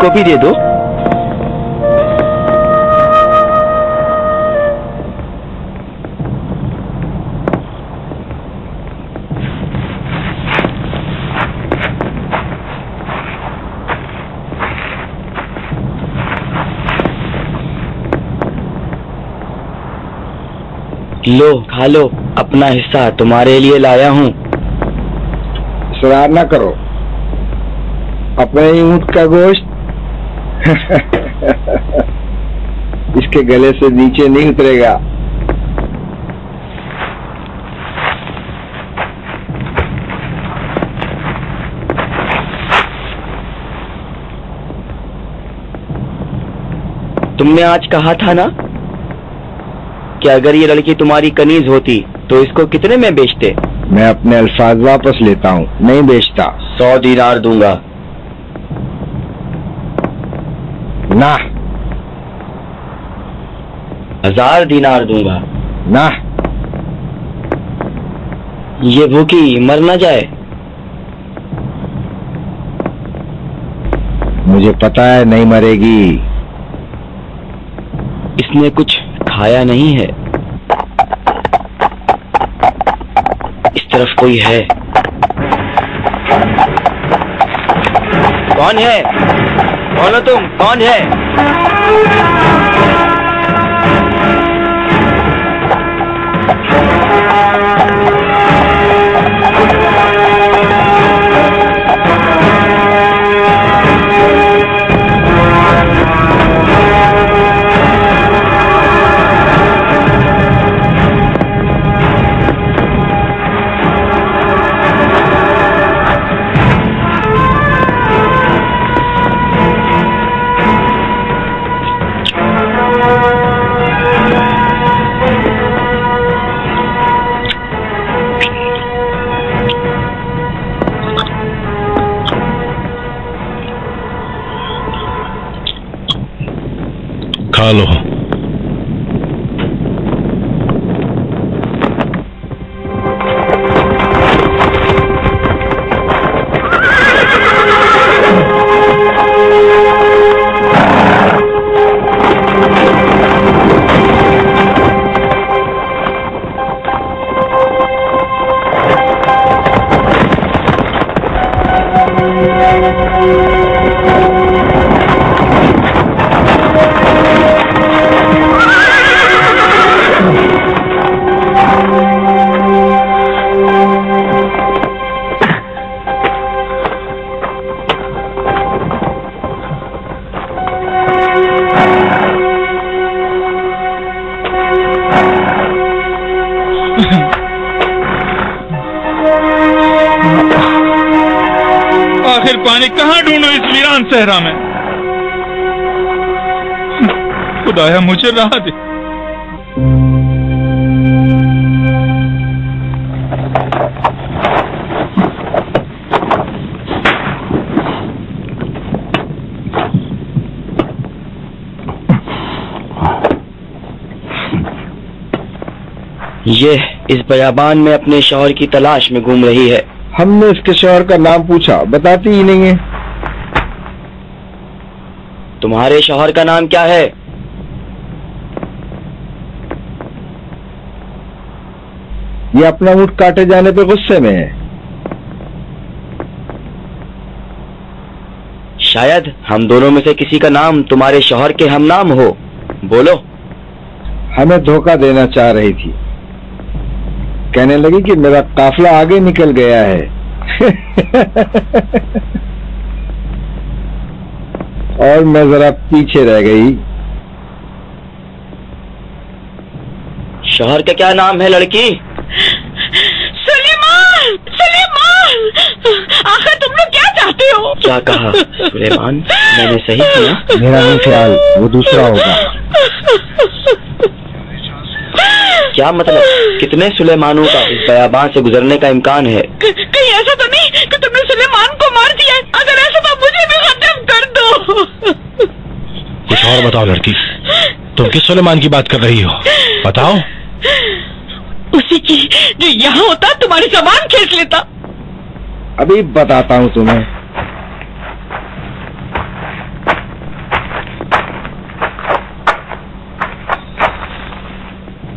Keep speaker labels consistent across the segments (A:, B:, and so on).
A: को भी दे दो। लो खा लो, अपना हिस्सा तुम्हारे लिए लाया हूँ।
B: शरार ना करो, अपने ही ऊँट का गोश्त इसके गले से नीचे नहीं उतरेगा।
A: तुमने आज कहा था ना कि अगर ये लड़की तुम्हारी कनीज होती तो इसको कितने में बेचते?
B: मैं अपने अल्फाज वापस लेता हूँ, नहीं बेचता।
A: 100 दीनार दूंगा।
B: ना।
A: 1000 दीनार दूंगा।
B: ना।
A: ये भूखी मर न जाए।
B: मुझे पता है नहीं मरेगी।
A: इसने कुछ खाया नहीं है। इस तरफ कोई है। कौन है? बोलो तुम, कौन है?
C: खा लो।
D: आखिर पानी कहाँ ढूंढूं इस वीरान सहरा में? खुदाया मुझे राह दे।
A: ये इस बयाबान में अपने शौहर की तलाश में घूम रही है।
B: हमने इसके शौहर का नाम पूछा, बताती ही नहीं है।
A: तुम्हारे शौहर का नाम क्या है?
B: ये अपना ऊँट काटे जाने पे गुस्से में है।
A: शायद हम दोनों में से किसी का नाम तुम्हारे शौहर के हम नाम हो। बोलो।
B: हमें धोखा देना चाह रही थी। कहने लगी कि मेरा काफिला आगे निकल गया है। और मैं जरा पीछे रह गई।
A: शौहर का क्या नाम है लड़की?
E: सुलेमान! सुलेमान! आखिर तुम लोग क्या चाहते हो?
A: क्या कहा सुलेमान? मैंने सही किया?
B: मेरा नहीं ख्याल, वो दूसरा होगा।
A: क्या मतलब? कितने सुलेमानों का इस बयाबान से गुजरने का इम्कान है?
E: कहीं ऐसा तो नहीं कि तुमने सुलेमान को मार दिया? अगर ऐसा तो मुझे भी खत्म कर दो।
C: कुछ और बताओ लड़की, तुम किस सुलेमान की बात कर रही हो? बताओ।
E: उसी की जो यहाँ होता तुम्हारी ज़बान खींच लेता।
B: अभी बताता हूँ तुम्हें।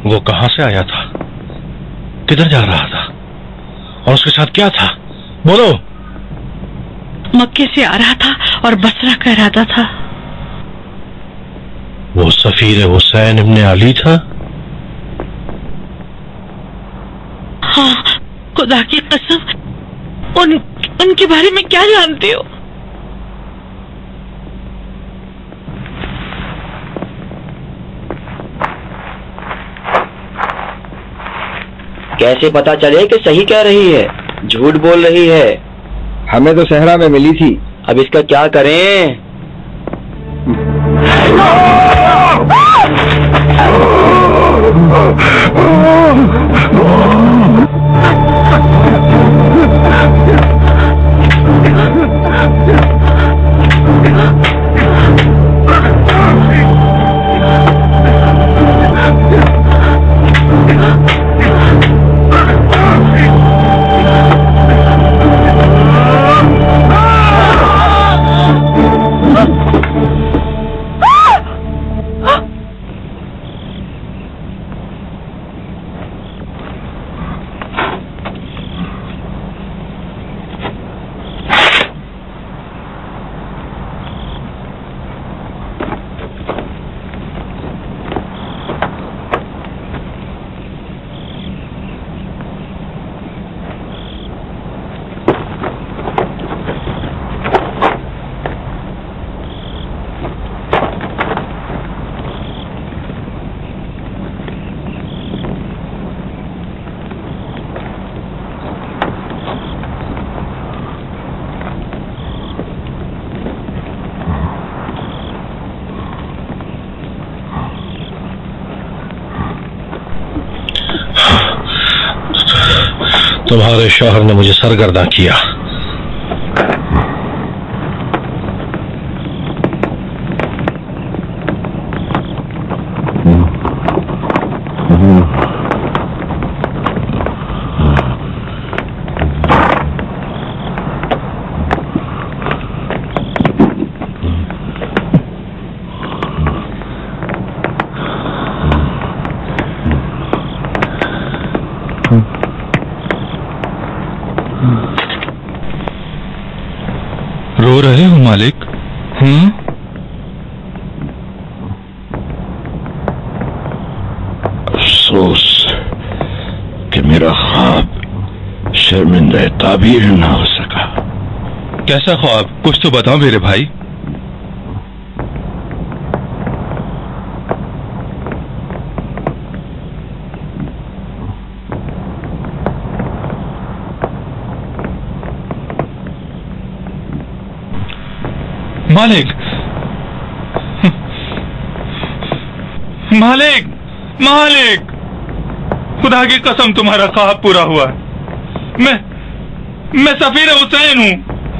C: वो कहां से आया था, किधर जा रहा था और उसके साथ क्या था? बोलो।
E: मक्के से आ रहा था और बसरा का इरादा था।
C: वो सफीर हुसैन इब्ने अली था?
E: हाँ, खुदा की कसम, उनके बारे में क्या जानते हो?
A: कैसे पता चले कि सही कह रही है, झूठ बोल रही है?
B: हमें तो सहरा में मिली थी।
A: अब इसका क्या करें?
C: तुम्हारे शौहर ने मुझे सरगर्दा किया।
D: रो रहे हो मालिक?
F: अफसोस कि मेरा ख्वाब शर्मिंदा ताबीर ना हो सका।
D: कैसा ख्वाब? कुछ तो बताओ मेरे भाई। मालिक, मालिक, मालिक, खुदा की कसम तुम्हारा ख्वाब पूरा हुआ। मैं सफीर हुसैन हूं।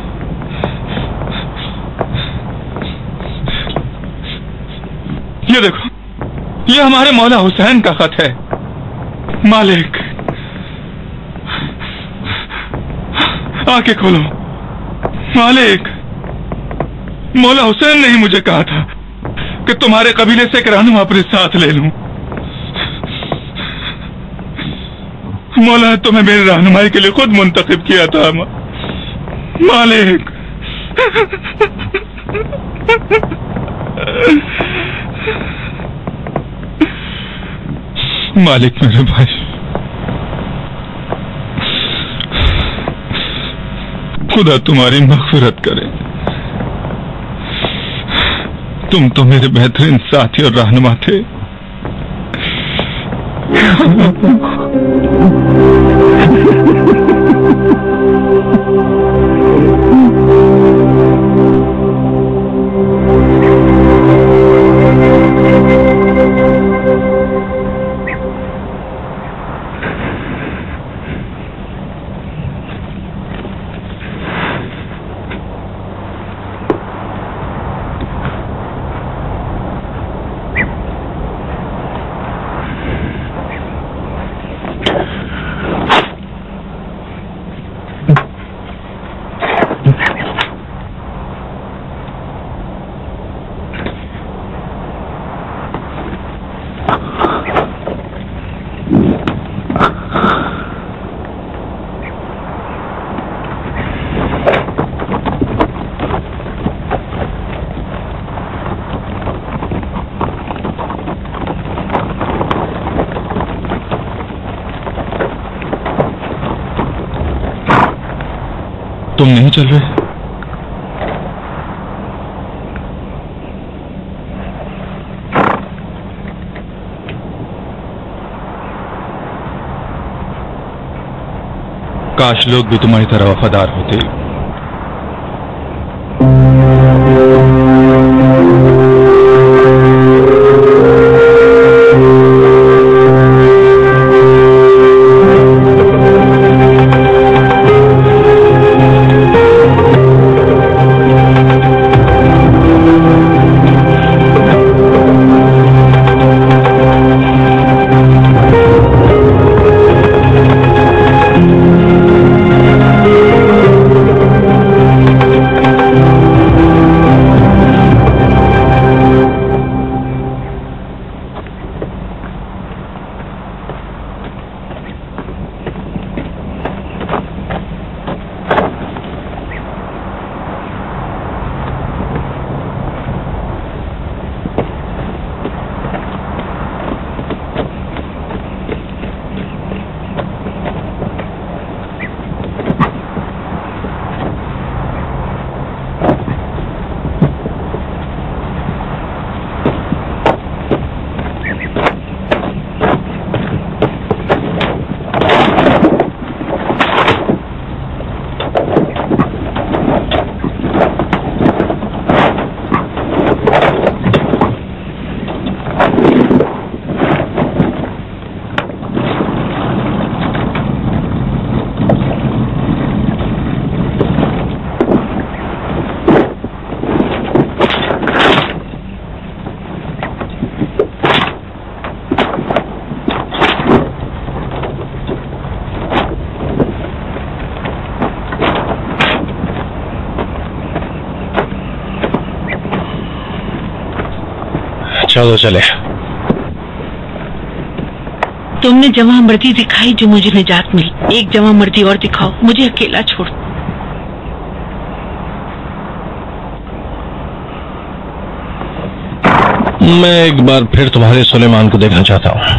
D: ये देखो, ये हमारे मौला हुसैन का खत है। मालिक, आंखें खोलो। मालिक, मौला हुसैन ने ही मुझे कहा था कि तुम्हारे कबीले से एक रहनुमा अपने साथ ले लूं। मौला ने तुम्हें मेरी रहनुमाई के लिए खुद मुंतखब किया था। मालिक, मालिक मेरे भाई, खुदा तुम्हारी मग़फ़िरत करे। तुम तो मेरे बेहतरीन साथी और रहनुमा थे। तुम नहीं चल रहे? काश लोग भी तुम्हारी तरह वफादार होते।
C: चलो चले।
E: तुमने जवां मर्दी दिखाई जो मुझे निजात मिली। एक जवां मर्दी और दिखाओ, मुझे अकेला छोड़।
C: मैं एक बार फिर तुम्हारे सुलेमान को देखना चाहता हूँ।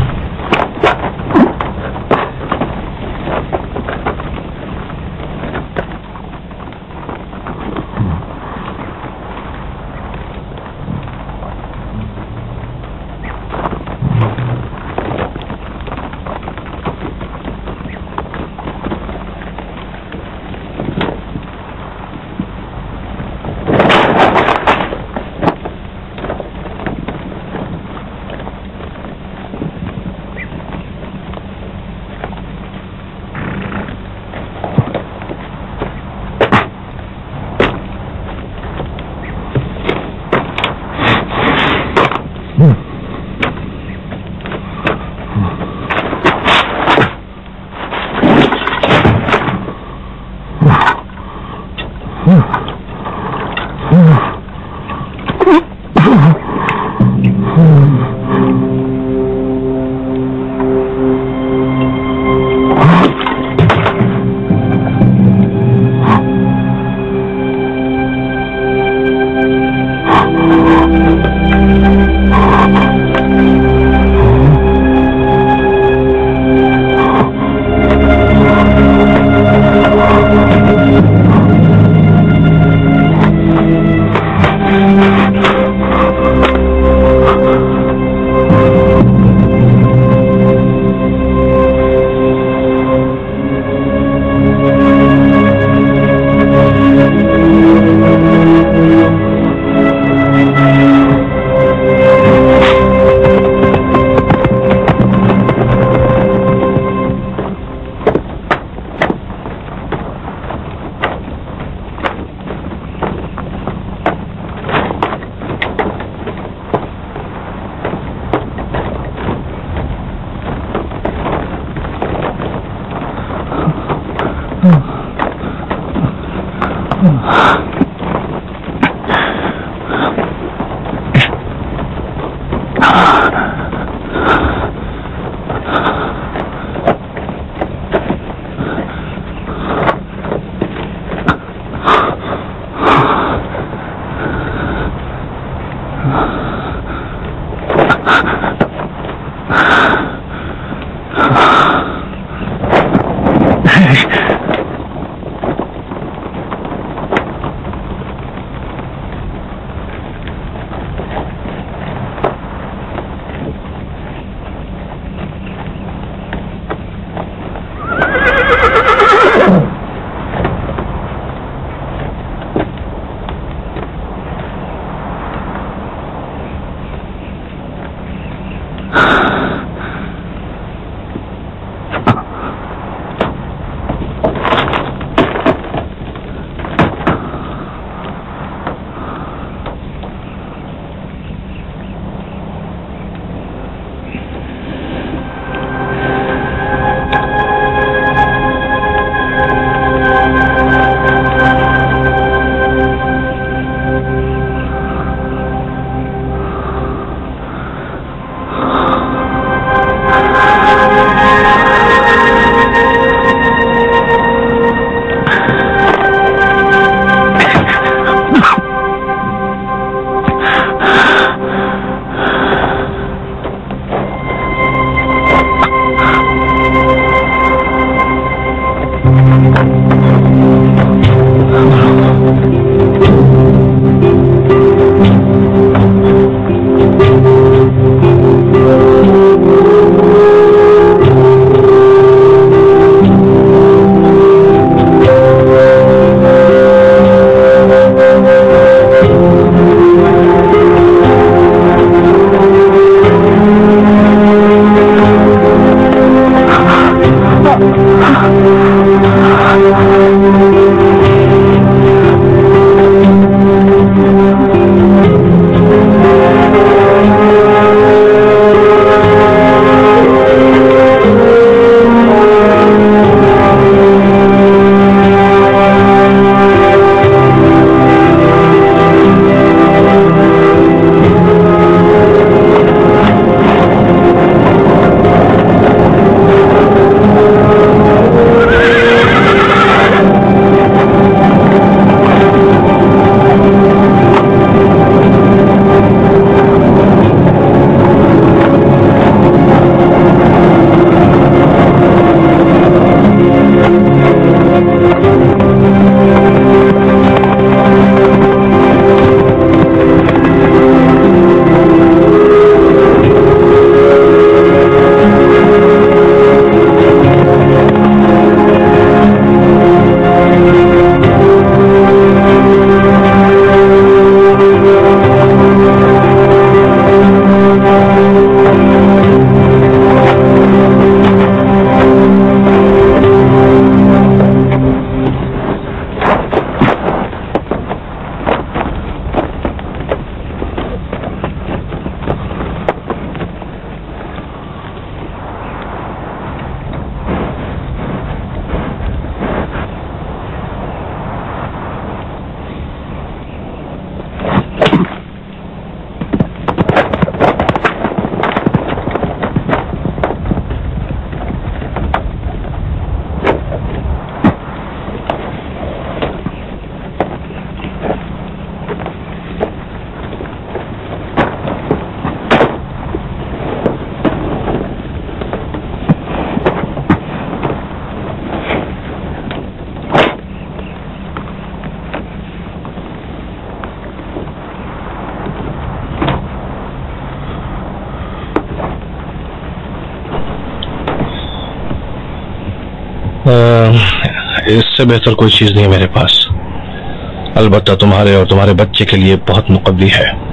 C: इससे बेहतर कोई चीज नहीं है मेरे पास। अलबत्ता तुम्हारे और तुम्हारे बच्चे के लिए बहुत मुकद्दी है।